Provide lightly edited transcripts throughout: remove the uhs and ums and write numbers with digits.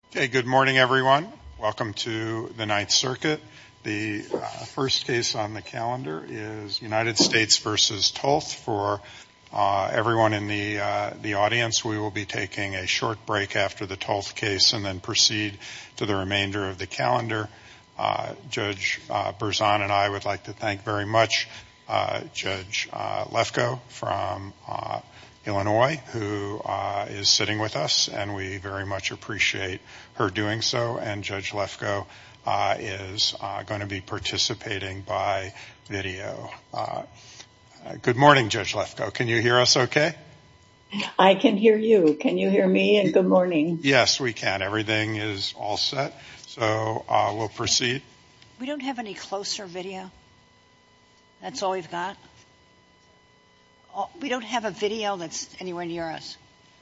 Okay, good morning, everyone. Welcome to the Ninth Circuit. The first case on the calendar is United States versus Tolth. For everyone in the audience, we will be taking a short break after the Tolth case and then proceed to the remainder of the calendar. Judge Berzon and I would like to thank very much Judge Lefkoe from Illinois, who is sitting with us, and we very much appreciate her doing so. And Judge Lefkoe is going to be participating by video. Good morning, Judge Lefkoe. Can you hear us okay? I can hear you. Can you hear me? And good morning. Yes, we can. Everything is all set. So we'll proceed. We don't have any closer video? That's all we've got? We don't have a video that's anywhere near us.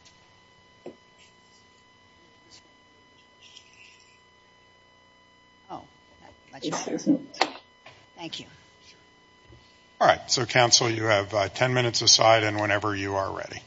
Oh, much better. Thank you. All right. So, counsel, you have 10 minutes aside, and whenever you are ready.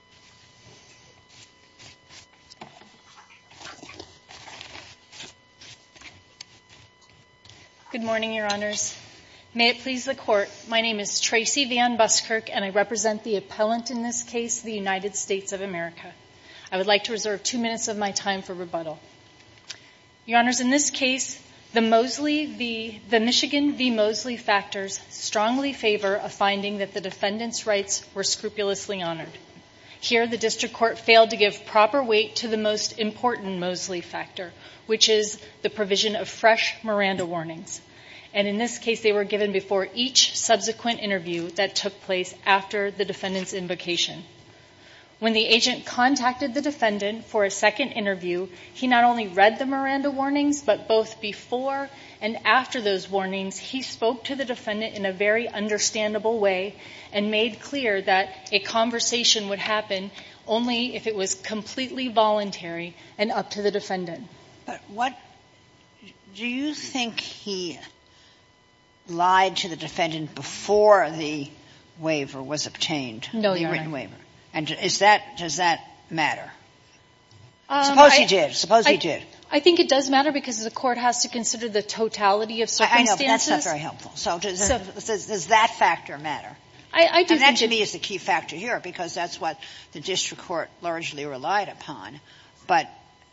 Good morning, Your Honors. May it please the Court, my name is Tracy Van Buskirk, and I represent the appellant in this case, the United States of America. I would like to reserve 2 minutes of my time for rebuttal. Your Honors, in this case, the Michigan v. Mosley factors strongly favor a finding that the defendant's rights were scrupulously honored. Here, the district court failed to give proper weight to the most important Mosley factor, which is the provision of fresh Miranda warnings. And in this case, they were given before each subsequent interview that took place after the defendant's invocation. When the agent contacted the defendant for a second interview, he not only read the Miranda warnings, but both before and after those warnings, he spoke to the defendant in a very understandable way and made clear that a conversation would happen only if it was completely voluntary and up to the defendant. But what do you think he lied to the defendant before the waiver was obtained? No, the Your written Honor. waiver. And does that matter? Suppose he did. I think it does matter because the court has to consider the totality of circumstances. I know, but that's not very helpful. So does that factor matter? I do and that think to me is the key factor here, because that's what the district court largely relied upon. But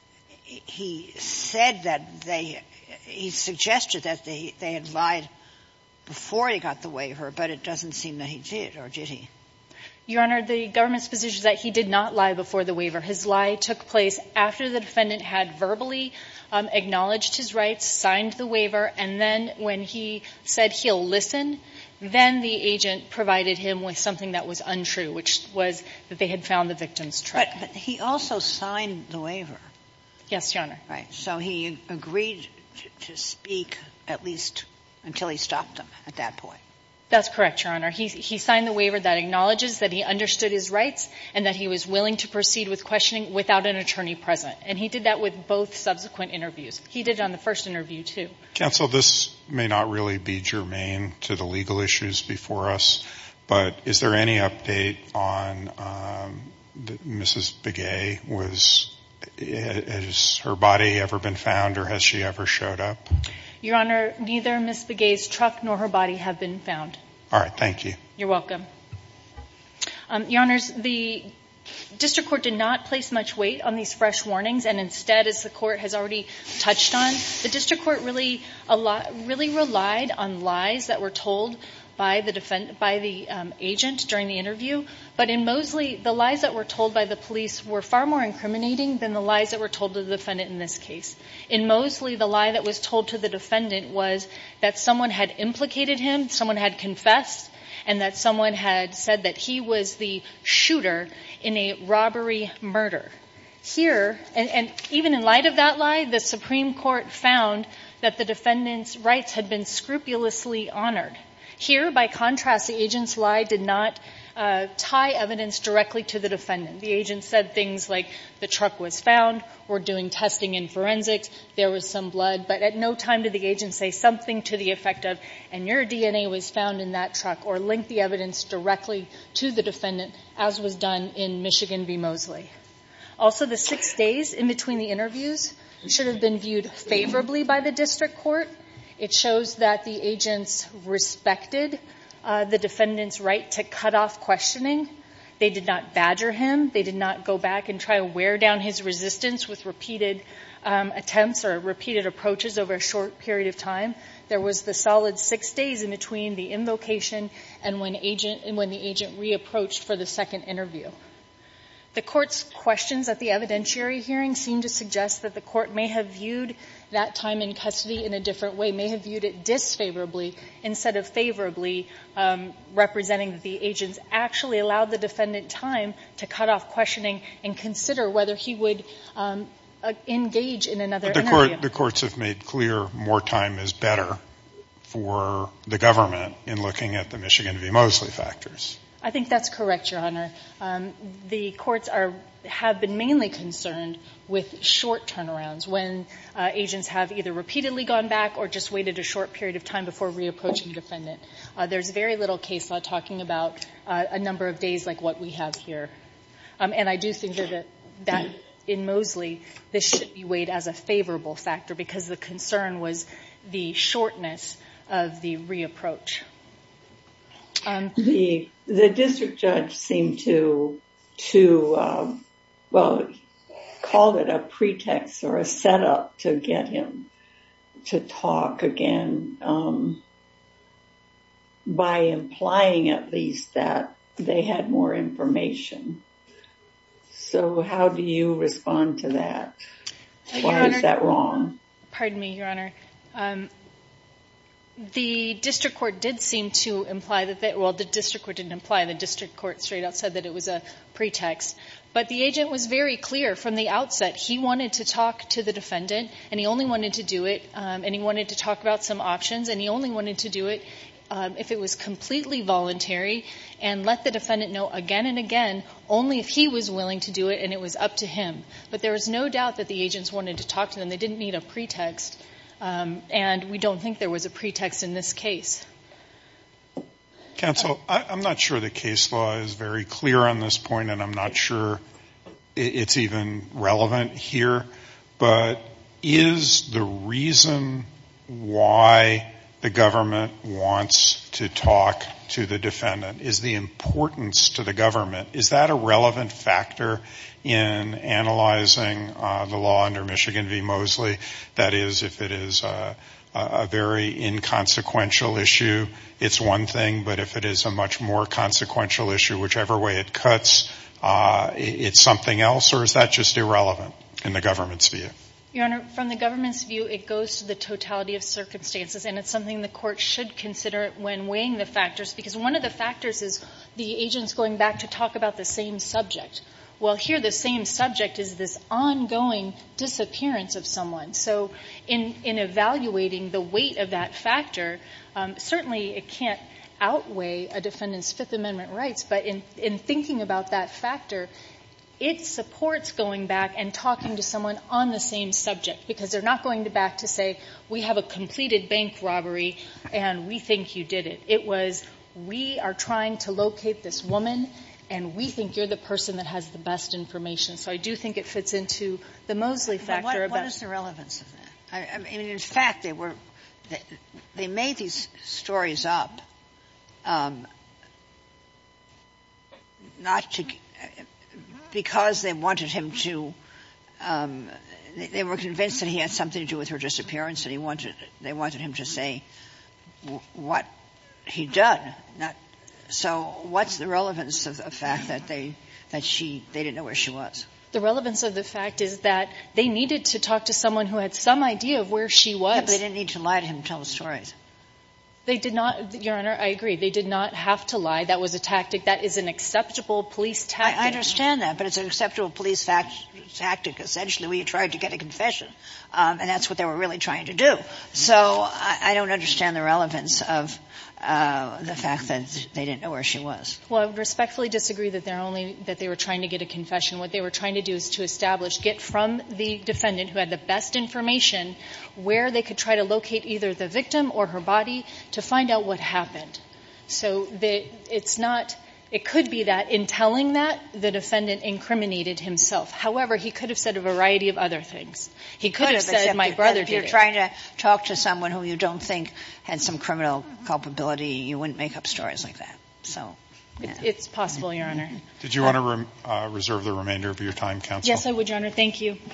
he said that he suggested that they had lied before he got the waiver, but it doesn't seem that he did, or did he? Your Honor, the government's position is that he did not lie before the waiver. His lie took place after the defendant had verbally acknowledged his rights, signed the waiver, and then when he said he'll listen, then the agent provided him with something that was untrue, which was that they had found the victim's truck. But he also signed the waiver. Yes, Your Honor. Right. So he agreed to speak at least until he stopped them at that point. That's correct, Your Honor. He signed the waiver that acknowledges that he understood his rights and that he was willing to proceed with questioning without an attorney present. And he did that with both subsequent interviews. He did it on the first interview, too. Counsel, this may not really be germane to the legal issues before us, but is there any update on Mrs. Begay? Has her body ever been found, or has she ever showed up? Your Honor, neither Ms. Begay's truck nor her body have been found. All right. Thank you. You're welcome. Your Honors, the district court did not place much weight on these fresh warnings, and instead, as the court has already touched on, the district court really relied on lies that were told by the agent during the interview. But in Mosley, the lies that were told by the police were far more incriminating than the lies that were told to the defendant in this case. In Mosley, the lie that was told to the defendant was that someone had implicated him, someone had confessed, and that someone had said that he was the shooter in a robbery murder. Here, and even in light of that lie, the Supreme Court found that the defendant's rights had been scrupulously honored. Here, by contrast, the agent's lie did not tie evidence directly to the defendant. The agent said things like the truck was found, we're doing testing in forensics, there was some blood, but at no time did the agent say something to the effect of, and your DNA was found in that truck, or link the evidence directly to the defendant, as was done in Michigan v. Mosley. Also, the 6 days in between the interviews should have been viewed favorably by the district court. It shows that the agents respected the defendant's right to cut off questioning. They did not badger him. They did not go back and try to wear down his resistance with repeated attempts or repeated approaches over a short period of time. There was the solid 6 days in between the invocation and when the agent reapproached for the second interview. The court's questions at the evidentiary hearing seem to suggest that the court may have viewed that time in custody in a different way, may have viewed it disfavorably instead of favorably, representing that the agents actually allowed the defendant time to cut off questioning and consider whether he would engage in another interview. The courts have made clear more time is better for the government in looking at the Michigan v. Mosley factors. I think that's correct, Your Honor. The courts have been mainly concerned with short turnarounds when agents have either repeatedly gone back or just waited a short period of time before reapproaching the defendant. There's very little case law talking about a number of days like what we have here. And I do think that in Mosley, this should be weighed as a favorable factor because the concern was the shortness of the reapproach. The district judge seemed to called it a pretext or a setup to get him to talk again, by implying at least that they had more information. So how do you respond to that? Why is that wrong? Pardon me, Your Honor. The district court did seem to imply that the district court didn't imply. The district court straight out said that it was a pretext. But the agent was very clear from the outset. He wanted to talk to the defendant, and he only wanted to do it, and he wanted to talk about some options, and he only wanted to do it if it was completely voluntary and let the defendant know again and again only if he was willing to do it and it was up to him. But there was no doubt that the agents wanted to talk to them. They didn't need a pretext. And we don't think there was a pretext in this case. Counsel, I'm not sure the case law is very clear on this point, and I'm not sure it's even relevant here. But is the reason why the government wants to talk to the defendant, is the importance to the government, is that a relevant factor in analyzing the law under Michigan v. Mosley? That is, if it is a very inconsequential issue, it's one thing, but if it is a much more consequential issue, whichever way it cuts, it's something else, or is that just irrelevant in the government's view? Your Honor, from the government's view, it goes to the totality of circumstances, and it's something the court should consider when weighing the factors, because one of the factors is the agents going back to talk about the same subject. Well, here the same subject is this ongoing disappearance of someone. So in evaluating the weight of that factor, certainly it can't outweigh a defendant's Fifth Amendment rights, but in thinking about that factor, it supports going back and talking to someone on the same subject, because they're not going back to say, we have a completed bank robbery and we think you did it. It was, we are trying to locate this woman and we think you're the person that has the best information. So I do think it fits into the Mosley factor. What is the relevance of that? I mean, in fact, they made these stories up, not to, because they wanted him to, they were convinced that he had something to do with her disappearance, and they wanted him to say what he'd done. So what's the relevance of the fact that they didn't know where she was? The relevance of the fact is that they needed to talk to someone who had some idea of where she was. Yeah, but they didn't need to lie to him to tell the stories. They did not, Your Honor, I agree. They did not have to lie. That was a tactic. That is an acceptable police tactic. I understand that, but it's an acceptable police tactic, essentially, where you tried to get a confession. And that's what they were really trying to do. So I don't understand the relevance of the fact that they didn't know where she was. Well, I would respectfully disagree that they were trying to get a confession. What they were trying to do is to get from the defendant who had the best information where they could try to locate either the victim or her body to find out what happened. So it's not It could be that in telling that, the defendant incriminated himself. However, he could have said a variety of other things. He could have said, my brother did it. If you're trying to talk to someone who you don't think had some criminal culpability, you wouldn't make up stories like that. So, yeah. It's possible, Your Honor. Did you want to reserve the remainder of your time, counsel? Yes, I would, Your Honor. Thank you.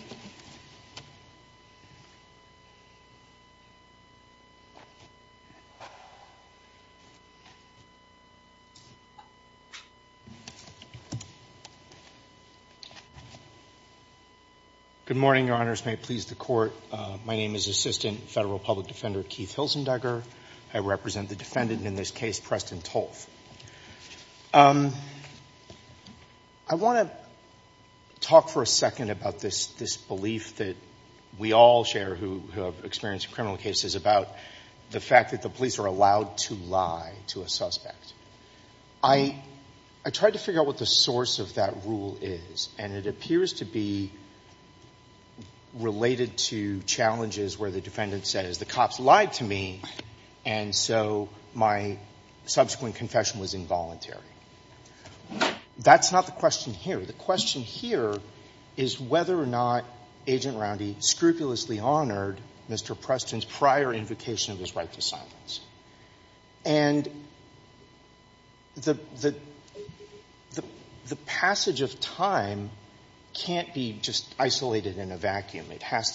Good morning, Your Honors. May it please the Court. My name is Assistant Federal Public Defender Keith Hilzendegger. I represent the defendant in this case, Preston Tolth. I want to talk for a second about this belief that we all share who have experienced criminal cases about the fact that the police are allowed to lie to a suspect. I tried to figure out what the source of that rule is, and it appears to be related to challenges where the defendant says, the cops lied to me, and so my subsequent confession was involuntary. That's not the question here. The question here is whether or not Agent Roundy scrupulously honored Mr. Preston's prior invocation of his right to silence. And the passage of time can't be just isolated in a vacuum. It has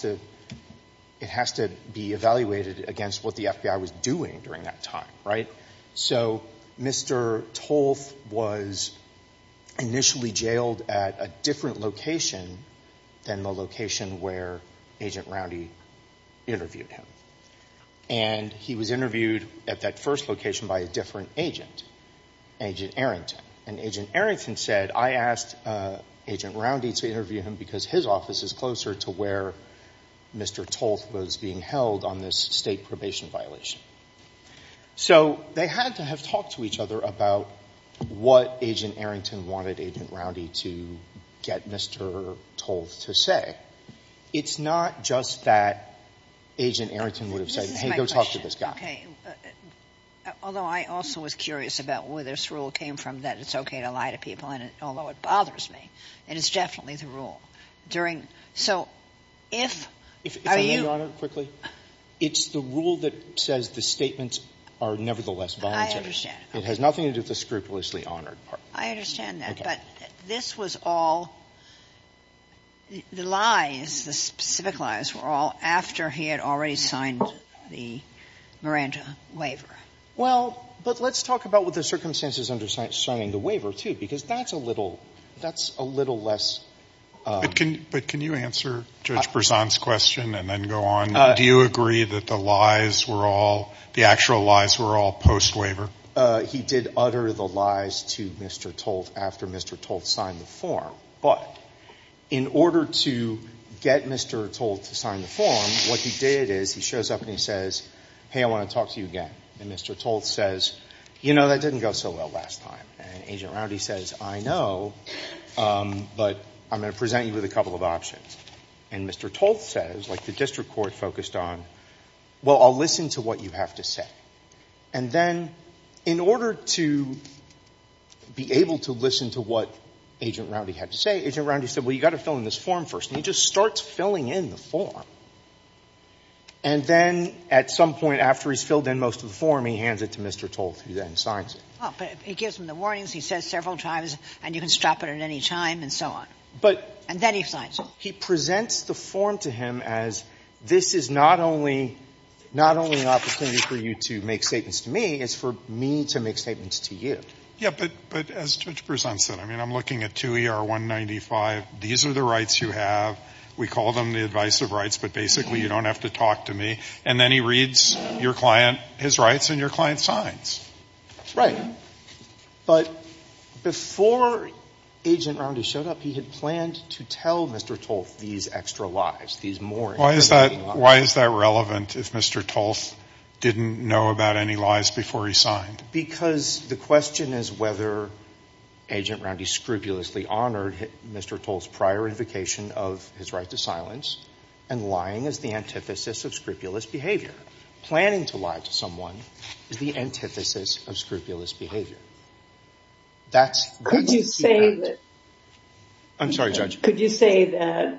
to be evaluated against what the FBI was doing during that time, right? So Mr. Tolth was initially jailed at a different location than the location where Agent Roundy interviewed him. And he was interviewed at that first location by a different agent, Agent Arrington. And Agent Arrington said, I asked Agent Roundy to interview him because his office is closer to where Mr. Tolth was being held on this state probation violation. So they had to have talked to each other about what Agent Arrington wanted Agent Roundy to get Mr. Tolth to say. It's not just that Agent Arrington would have said, hey, go talk to this guy. Okay. Although I also was curious about where this rule came from, that it's okay to lie to people, and although it bothers me, it is definitely the rule. So if I may, Your Honor, quickly, it's the rule that says the statements are nevertheless voluntary. I understand. Okay. It has nothing to do with the scrupulously honored part. I understand that. Okay. But this was all the lies, the specific lies, were all after he had already signed the Miranda waiver. Well, but let's talk about what the circumstances under signing the waiver, too, because that's a little less. But can you answer Judge Berzon's question and then go on? Do you agree that the actual lies were all post-waiver? He did utter the lies to Mr. Tolth after Mr. Tolth signed the form. But in order to get Mr. Tolth to sign the form, what he did is he shows up and he says, hey, I want to talk to you again. And Mr. Tolth says, that didn't go so well last time. And Agent Roundy says, I know, but I'm going to present you with a couple of options. And Mr. Tolth says, like the district court focused on, well, I'll listen to what you have to say. And then in order to be able to listen to what Agent Roundy had to say, Agent Roundy said, well, you got to fill in this form first. And he just starts filling in the form. And then at some point after he's filled in most of the form, he hands it to Mr. Tolth, who then signs it. Oh, but he gives him the warnings. He says several times, and you can stop it at any time, and so on. And then he signs it. He presents the form to him as this is not only an opportunity for you to make statements to me, it's for me to make statements to you. Yeah, but as Judge Berzon said, I'm looking at 2 ER 195. These are the rights you have. We call them the advice of rights, but basically you don't have to talk to me. And then he reads your client his rights, and your client signs. Right. But before Agent Roundy showed up, he had planned to tell Mr. Tolth these extra lies, these more incriminating lies. Why is that relevant if Mr. Tolth didn't know about any lies before he signed? Because the question is whether Agent Roundy scrupulously honored Mr. Tolth's prior invocation of his right to silence, and lying is the antithesis of scrupulous behavior. Planning to lie to someone is the antithesis of scrupulous behavior. Could you say that? I'm sorry, Judge. Could you say that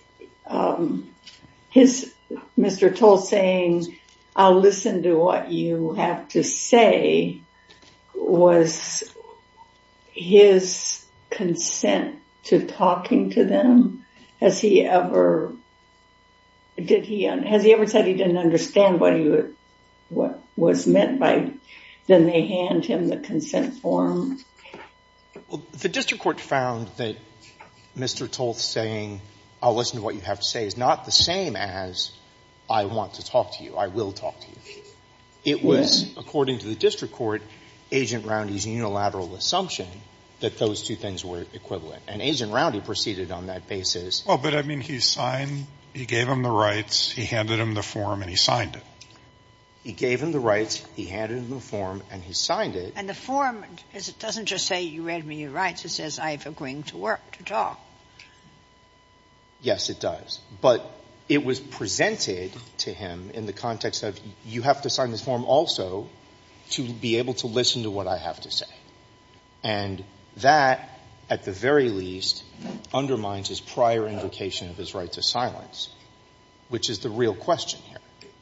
Mr. Toll saying, "I'll listen to what you have to say," was his consent to talking to them? Has he ever said he didn't understand what was meant by, then they hand him the consent form? Well, the district court found that Mr. Toll saying, "I'll listen to what you have to say," is not the same as, "I want to talk to you, I will talk to you." It was, according to the district court, Agent Roundy's unilateral assumption that those two things were equivalent. And Agent Roundy proceeded on that basis. Well, but I mean, he gave him the rights, he handed him the form, and he signed it. He gave him the rights, he handed him the form, and he signed it. And the form doesn't just say, "You read me your rights." It says, "I've agreed to talk." Yes, it does. But it was presented to him in the context of, you have to sign this form also to be able to listen to what I have to say. And that, at the very least, undermines his prior invocation of his right to silence, which is the real question here.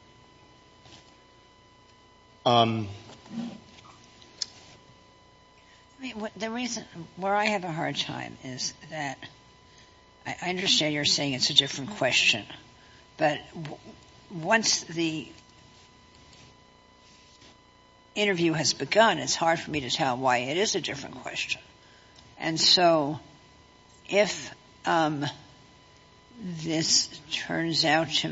The reason where I have a hard time is that I understand you're saying it's a different question, but once the interview has begun, it's hard for me to tell why it is a different question. And so if this turns out to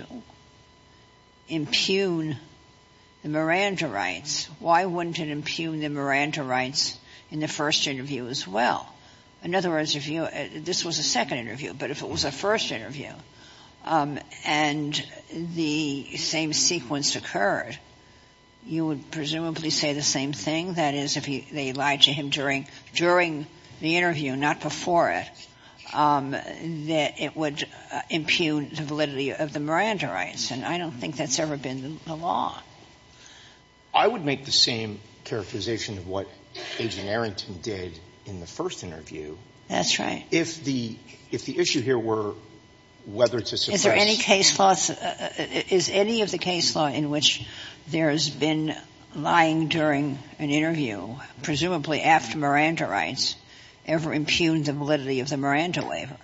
impugn the Miranda rights, why wouldn't it impugn the Miranda rights in the first interview as well? In other words, this was a second interview, but if it was a first interview, and the same sequence occurred, you would presumably say the same thing. That is, if they lied to him during the interview, not before it, that it would impugn the validity of the Miranda rights. And I don't think that's ever been the law. I would make the same characterization of what Agent Arrington did in the first interview. That's right. If the issue here were whether to suppress. Is there any case law? Is any of the case law in which there's been lying during an interview, presumably after Miranda rights, ever impugned the validity of the Miranda waiver?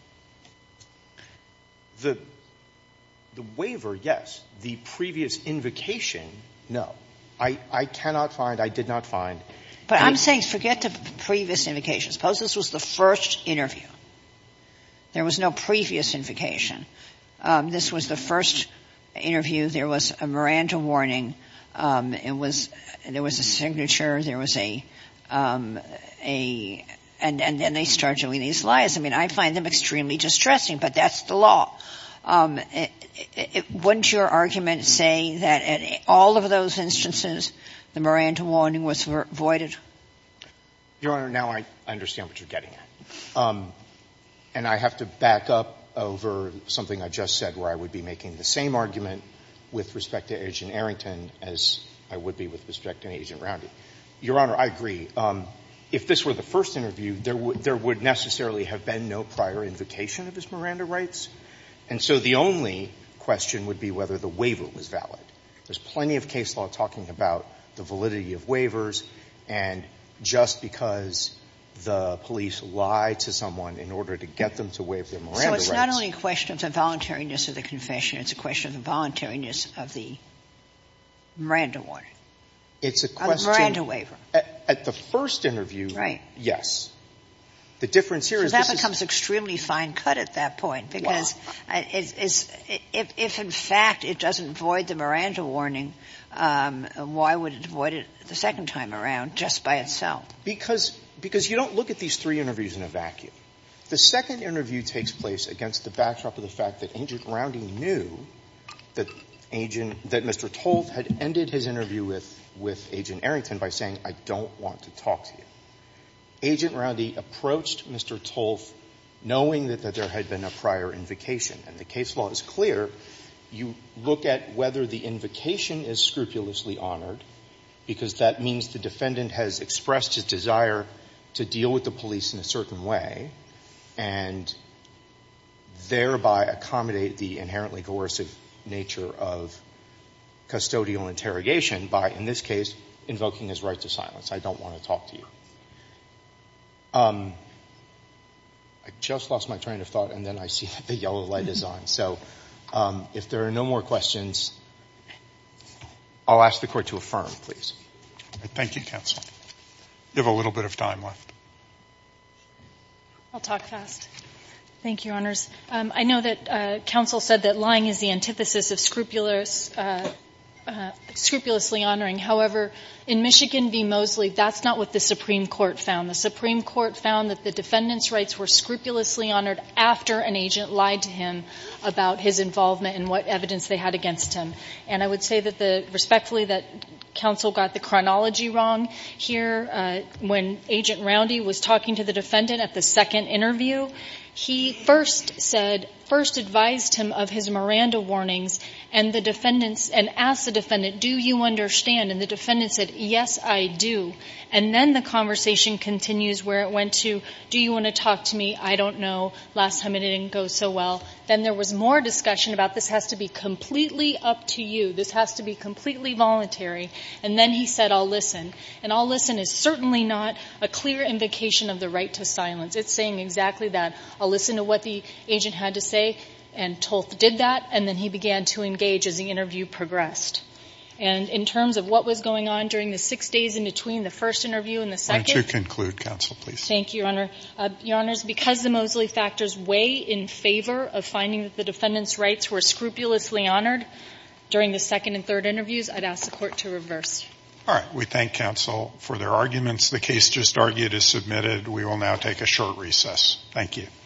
The waiver, yes. The previous invocation, no. I cannot find, I did not find. But I'm saying forget the previous invocation. Suppose this was the first interview. There was no previous invocation. This was the first interview. There was a Miranda warning. There was a signature. There was and then they start doing these lies. I mean, I find them extremely distressing, but that's the law. Wouldn't your argument say that in all of those instances the Miranda warning was voided? Your Honor, now I understand what you're getting at. And I have to back up over something I just said, where I would be making the same argument with respect to Agent Arrington as I would be with respect to Agent Roundy. Your Honor, I agree. If this were the first interview, there would necessarily have been no prior invocation of his Miranda rights. And so the only question would be whether the waiver was valid. There's plenty of case law talking about the validity of waivers, and just because the police lie to someone in order to get them to waive their Miranda rights. So it's not only a question of the voluntariness of the confession, it's a question of the voluntariness of the Miranda warning. It's a question. Of the Miranda waiver. At the first interview, right. Yes. The difference here is that becomes extremely fine cut at that point, because if in fact it doesn't void the Miranda warning, why would it void it the second time around just by itself? Because you don't look at these three interviews in a vacuum. The second interview takes place against the backdrop of the fact that Agent Roundy knew that Mr. Tolt had ended his interview with Agent Arrington by saying, "I don't want to talk to you." Agent Roundy approached Mr. Tolt knowing that there had been a prior invocation. And the case law is clear. You look at whether the invocation is scrupulously honored, because that means the defendant has expressed his desire to deal with the police in a certain way and thereby accommodate the inherently coercive nature of custodial interrogation by, in this case, invoking his right to silence. I don't want to talk to you. I just lost my train of thought, and then I see that the yellow light is on. So if there are no more questions, I'll ask the Court to affirm, please. Thank you, counsel. You have a little bit of time left. I'll talk fast. Thank you, Your Honors. I know that counsel said that lying is the antithesis of scrupulously honoring. However, in Michigan v. Mosley, that's not what the Supreme Court found. The Supreme Court found that the defendant's rights were scrupulously honored after an agent lied to him about his involvement and what evidence they had against him. And I would say that respectfully that counsel got the chronology wrong here. When Agent Roundy was talking to the defendant at the second interview, he first advised him of his Miranda warnings and asked the defendant, do you understand? And the defendant said, yes, I do. And then the conversation continues where it went to, do you want to talk to me? I don't know. Last time it didn't go so well. Then there was more discussion about this has to be completely up to you. This has to be completely voluntary. And then he said, I'll listen. And I'll listen is certainly not a clear invocation of the right to silence. It's saying exactly that. I'll listen to what the agent had to say, and Tolth did that, and then he began to engage as the interview progressed. And in terms of what was going on during the 6 days in between the first interview and the second. Why don't you conclude, counsel, please? Thank you, Your Honor. Your Honors, because the Mosley factors weigh in favor of finding that the defendant's rights were scrupulously honored during the second and third interviews, I'd ask the Court to reverse. All right. We thank counsel for their arguments. The case just argued is submitted. We will now take a short recess. Thank you.